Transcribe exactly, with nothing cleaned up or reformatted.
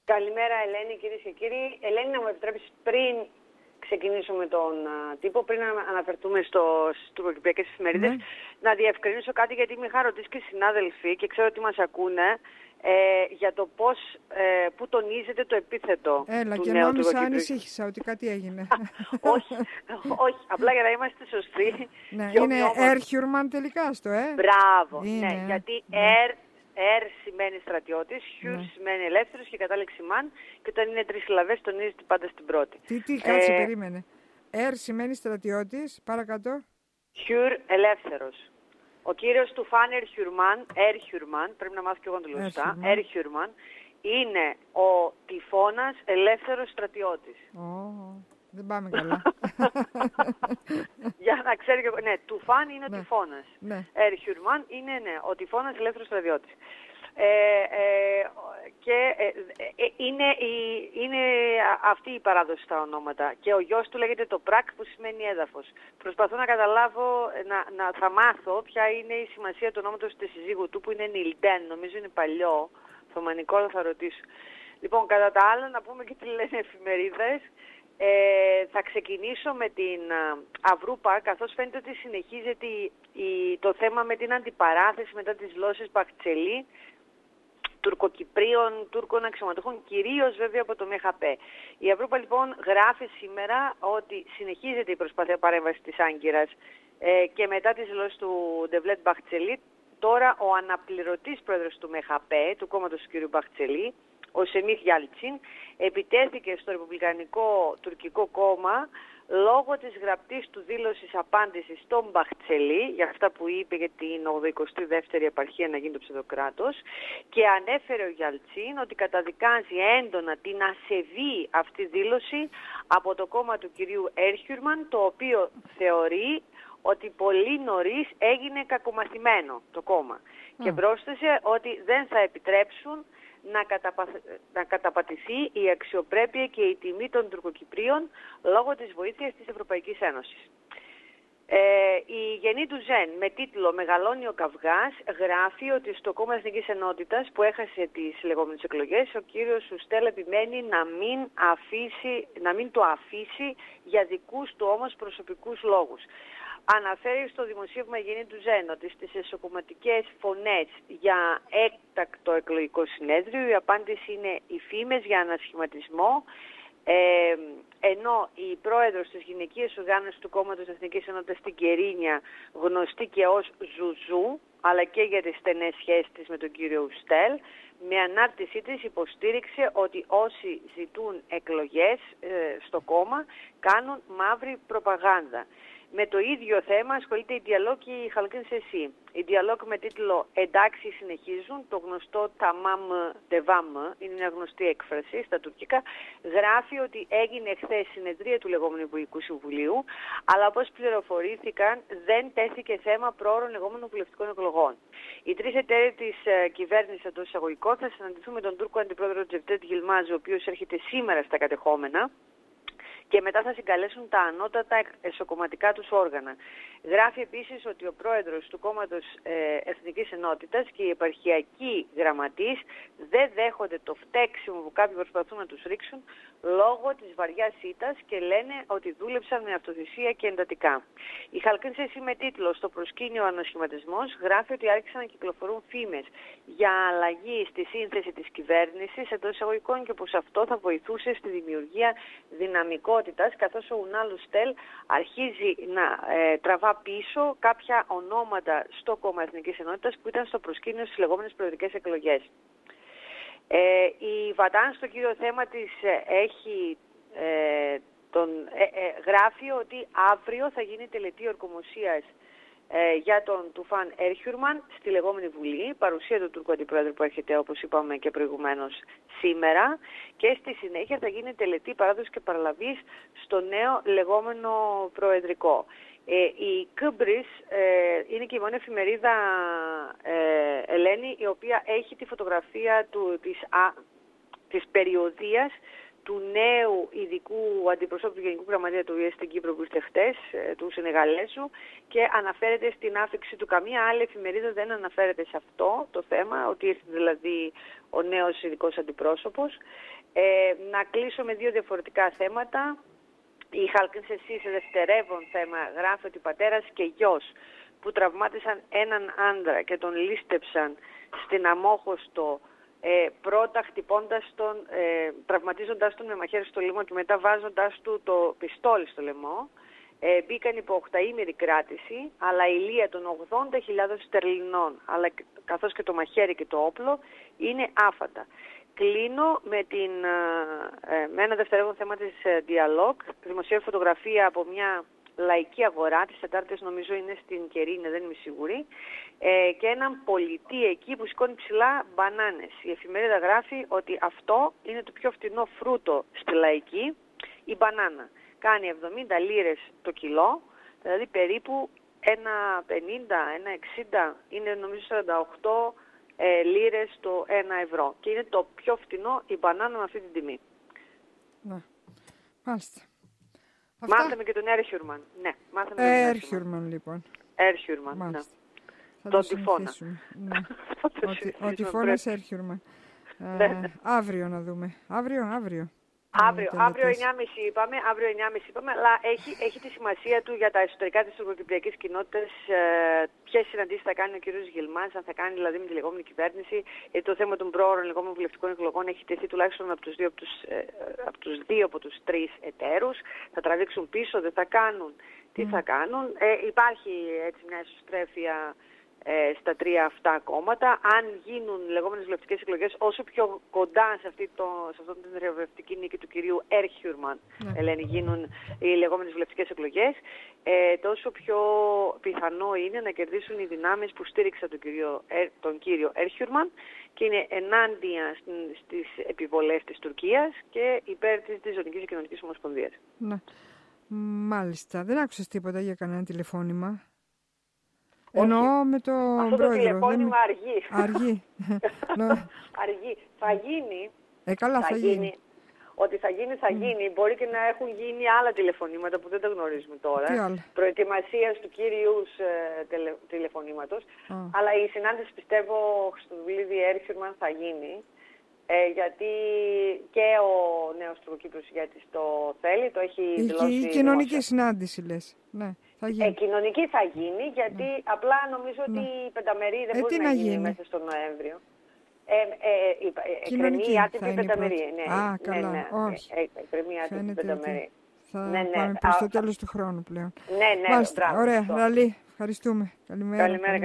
Καλημέρα Ελένη, κυρίες και κύριοι. Ελένη, να μου επιτρέψεις πριν ξεκινήσω με τον α, τύπο, πριν να αναφερθούμε στο, στις τουρκοκυπριακές εφημερίδες, ναι. να διευκρινίσω κάτι, γιατί με είχα ρωτήσει και συνάδελφοι και ξέρω ότι μας ακούνε ε, για το πώς, ε, που τονίζεται το επίθετο Έλα, του και νέου νόμιζα, τουρκοκυπριακού. ανησύχησα ότι κάτι έγινε. όχι, όχι, απλά για να είμαστε σωστοί. Ναι, είναι Έρχιουρμαν τελικά στο, ε. Μπράβο, είναι, ναι, γιατί ναι. Ερ Ερ σημαίνει στρατιώτης, Χιουρ ναι. σημαίνει ελεύθερος και κατάληξη μαν, και όταν είναι τρεις συλλαβές τονίζεται πάντα στην πρώτη. Τι, τι, κάτσε, ε, περίμενε. Ερ σημαίνει στρατιώτης, παρακάτω. Χιουρ, ελεύθερος. Ο κύριος Τουφάν Ερχιουρμαν, Ερχιουρμαν, πρέπει να μάθω και εγώ να το λέω σωστά, Ερχιουρμαν, είναι ο τυφώνας ελεύθερος στρατιώτης. Oh, δεν πάμε καλά. Για να ξέρει και εγώ. Ναι, Τουφάν είναι ναι. ο τυφώνας. Ναι. Ερχιουρμαν είναι ναι, ο τυφώνας ελεύθερος στρατιώτης. Ε, ε, και ε, ε, είναι, η, είναι αυτή η παράδοση στα ονόματα. Και ο γιος του λέγεται το Πράκ, που σημαίνει έδαφος. Προσπαθώ να καταλάβω, να, να θα μάθω ποια είναι η σημασία του ονόματος της συζύγου του, που είναι Νιλντέν. Νομίζω είναι παλιό, θωμανικό, αλλά θα ρωτήσω. Λοιπόν, κατά τα άλλα, να πούμε και τι λένε εφημερίδες. Ε, θα ξεκινήσω με την Αυρούπα, καθώς φαίνεται ότι συνεχίζεται η, η, το θέμα με την αντιπαράθεση μετά τις δηλώσεις Μπαχτσελή, Τουρκοκυπρίων, Τούρκων αξιωματούχων, κυρίως βέβαια από το ΜΕΧΑΠ. Η Αυρούπα λοιπόν γράφει σήμερα ότι συνεχίζεται η προσπάθεια παρέμβασης της Άγκυρας ε, και μετά τις δηλώσεις του Ντεβλέτ Μπαχτσελή, τώρα ο αναπληρωτής πρόεδρος του ΜΕΧΑΠ, του κόμματος του κ. Μπαχτσελή, ο Σεμίχ Γιάλτσιν, επιτέθηκε στο Ρεπουμπλικανικό Τουρκικό Κόμμα λόγω της γραπτής του δήλωσης απάντησης στον Μπαχτσελή για αυτά που είπε για την ογδοηκοστή δεύτερη επαρχία να γίνει το ψευδοκράτος, και ανέφερε ο Γιάλτσιν ότι καταδικάζει έντονα την ασεβή αυτή δήλωση από το κόμμα του κυρίου Έρχιουρμαν, το οποίο θεωρεί ότι πολύ νωρίς έγινε κακομαθημένο το κόμμα. Mm. Και πρόσθεσε ότι δεν θα επιτρέψουν να, καταπα... να καταπατηθεί η αξιοπρέπεια και η τιμή των Τουρκοκυπρίων λόγω της βοήθειας της Ευρωπαϊκής Ένωσης. Ε, η Γενή του Ζεν, με τίτλο «Μεγαλώνει ο καυγάς», γράφει ότι στο κόμμα Εθνικής Ενότητας, που έχασε τις λεγόμενες εκλογές, ο κύριος Σουστέλ επιμένει να μην, αφήσει, να μην το αφήσει για δικούς του όμως προσωπικούς λόγους. Αναφέρει στο δημοσίευμα Γενή του Ζεν ότι στις εσωκομματικές φωνές για έκτακτο εκλογικό συνέδριο η απάντηση είναι οι φήμες για ανασχηματισμό, ε, ενώ η πρόεδρος της γυναικείας οργάνωσης του κόμματος Εθνικής Ενότητας στην Κερίνια, γνωστή και ως Ζουζού, αλλά και για τις στενές σχέσεις της με τον κύριο Ουστέλ, με ανάρτησή της υποστήριξε ότι όσοι ζητούν εκλογές ε, στο κόμμα κάνουν μαύρη προπαγάνδα. Με το ίδιο θέμα ασχολείται η Διαλόγ και η Χαλκίν Σεσί. Η Διαλόγ με τίτλο «Εντάξει συνεχίζουν», το γνωστό «Ταμάμ Ντεβάμ», είναι μια γνωστή έκφραση στα τουρκικά, γράφει ότι έγινε χθες συνεδρία του λεγόμενου Υπουργικού Συμβουλίου, αλλά όπως πληροφορήθηκαν δεν τέθηκε θέμα πρόωρων λεγόμενων βουλευτικών εκλογών. Οι τρεις εταίροι της uh, κυβέρνησης εντός εισαγωγικών θα συναντηθούν με τον Τούρκο Αντιπρόεδρο Τζεβτέτ Γιλμάζ, ο οποίος έρχεται σήμερα στα κατεχόμενα, και μετά θα συγκαλέσουν τα ανώτατα εσωκομματικά τους όργανα. Γράφει επίσης ότι ο πρόεδρος του κόμματος ε, Εθνικής Ενότητας και οι επαρχιακοί γραμματείς δεν δέχονται το φταίξιμο που κάποιοι προσπαθούν να τους ρίξουν λόγω της βαριάς ήττας και λένε ότι δούλεψαν με αυτοθυσία και εντατικά. Η Χαλκίν Σεσί με τίτλο «Στο προσκήνιο ανασχηματισμός» γράφει ότι άρχισαν να κυκλοφορούν φήμες για αλλαγή στη σύνθεση της κυβέρνησης εντός εισαγωγικών και πως αυτό θα βοηθούσε στη δημιουργία δυναμικότητας, καθώς ο Ουνάλ Ουστέλ αρχίζει να ε, τραβά πίσω κάποια ονόματα στο κόμμα Εθνικής Ενότητας που ήταν στο προσκήνιο στις λεγόμενες προεδρικές εκλογές. Ε, η Βατάν στο κύριο θέμα της ε, έχει ε, τον, ε, ε, γράφει ότι αύριο θα γίνει τελετή ορκομοσίας ε, για τον Τουφάν Έρχιουρμαν στη λεγόμενη Βουλή, παρουσία του Τούρκου Αντιπρόεδρου που έρχεται, όπως είπαμε και προηγουμένως, σήμερα, και στη συνέχεια θα γίνει τελετή παράδοση και παραλαβής στο νέο λεγόμενο προεδρικό. Ε, η Κύπρις ε, είναι και η μόνη εφημερίδα, ε, Ελένη, η οποία έχει τη φωτογραφία του, της, α, της περιοδίας του νέου ειδικού αντιπροσώπου του Γενικού Γραμματέα του ΟΗΕ στην Κύπρο που ήρθε χτες, του Σενεγαλέσου, και αναφέρεται στην άφηξη του. Καμία άλλη εφημερίδα δεν αναφέρεται σε αυτό το θέμα, ότι ήρθε δηλαδή ο νέος ειδικός αντιπρόσωπος. Ε, να κλείσω με δύο διαφορετικά θέματα. Η Χαλκίνσεσή σε δευτερεύον θέμα γράφει ότι πατέρας και γιος που τραυμάτισαν έναν άντρα και τον λίστεψαν στην Αμόχωστο, ε, πρώτα χτυπώντας τον, ε, τραυματίζοντας τον με μαχαίρι στο λαιμό και μετά βάζοντας του το πιστόλι στο λαιμό, ε, μπήκαν υπό οχταήμερη κράτηση, αλλά η λία των ογδόντα χιλιάδων στερλινών, αλλά καθώς και το μαχαίρι και το όπλο, είναι άφατα. Κλείνω με, την, ε, με ένα δευτερεύον θέμα της ε, Dialogue, δημοσίευε φωτογραφία από μια λαϊκή αγορά, τις Τετάρτες νομίζω είναι στην Κερίνη, δεν είμαι σίγουρη, ε, και έναν πολιτή εκεί που σηκώνει ψηλά μπανάνες. Η εφημερίδα γράφει ότι αυτό είναι το πιο φτηνό φρούτο στη λαϊκή, η μπανάνα. Κάνει εβδομήντα λίρες το κιλό, δηλαδή περίπου ένα πενήντα, ένα εξήντα, είναι νομίζω σαράντα οκτώ ε, λίρες το ένα ευρώ. Και είναι το πιο φτηνό η μπανάνα με αυτή την τιμή. Ναι, μάλιστα. Μάθαμε αυτά... και τον Έρχιουρμαν. Ναι, μάθαμε ε, Έρχιουρμαν λοιπόν. Έρχιουρμαν, ναι. Θα τον το τυφώνα. Ναι. ο, ο τυφώνας Έρχιουρμαν. ε, αύριο να δούμε. Αύριο, αύριο. Αύριο, αύριο εννιά και μισή είπαμε, αύριο εννιά και μισή είπαμε, αλλά έχει, έχει τη σημασία του για τα εσωτερικά της τουρκοκυπριακής κοινότητας, ε, ποιες συναντήσεις θα κάνει ο κ. Γιλμάς, αν θα κάνει δηλαδή με τη λεγόμενη κυβέρνηση, γιατί το θέμα των πρόωρων λεγόμενων βουλευτικών εκλογών έχει τεθεί τουλάχιστον από τους δύο από τους, ε, από τους, δύο από τους τρεις εταίρους. Θα τραβήξουν πίσω, δεν θα κάνουν, τι mm. θα κάνουν. Ε, υπάρχει έτσι μια ισοστρέφεια στα τρία αυτά κόμματα. Αν γίνουν λεγόμενες βουλευτικές εκλογές όσο πιο κοντά σε αυτή, το, σε αυτή την ρευνητική νίκη του κυρίου Έρχιουρμαν, ναι. λένε, γίνουν οι λεγόμενες βουλευτικές εκλογές, ε, τόσο πιο πιθανό είναι να κερδίσουν οι δυνάμεις που στήριξαν τον κύριο, τον κύριο Έρχιουρμαν και είναι ενάντια στις επιβολές της Τουρκίας και υπέρ της Διζωνικής Κοινωνικής Ομοσπονδίας. Ναι. Μάλιστα. Δεν άκουσες τίποτα για κανένα τηλεφώνημα? Εννοώ με το αυτό πρόεδρο. Το τηλεφώνημα δεν... αργεί. Αργεί. αργεί. Θα γίνει. Ε, καλά, θα, θα γίνει. γίνει. Ότι θα γίνει, θα mm. γίνει. Μπορεί και να έχουν γίνει άλλα τηλεφωνήματα που δεν τα γνωρίζουμε τώρα. Προετοιμασίας του κύριου ε, τελε, τηλεφωνήματος. Mm. Αλλά η συνάντηση, πιστεύω, στο Δουλίδη Έρχιουρμαν θα γίνει. Ε, γιατί και ο νέος Τουρκοκύπριος ηγέτης το θέλει, το έχει η, δηλώσει. Η κοινωνική δημόσια. συνάντηση, λες. Ναι, θα γίνει. Ε, κοινωνική θα γίνει, γιατί ναι. απλά νομίζω ότι ναι. η πενταμερή δεν ε, μπορεί να γίνει, γίνει μέσα στον Νοέμβριο. Ε, ε, ε, εκκρεμεί η άτυπη πενταμερή. Ναι, Α, καλά, ναι, ναι, όχι. Εκκρεμεί η άτυπη πενταμερή. Θα ναι, ναι. πάμε προς το τέλος του χρόνου πλέον. Ναι, ναι, Μάλιστα, μπράβο, ωραία, Λαλή, ευχαριστούμε. Καλημέρα. Καλημέρα.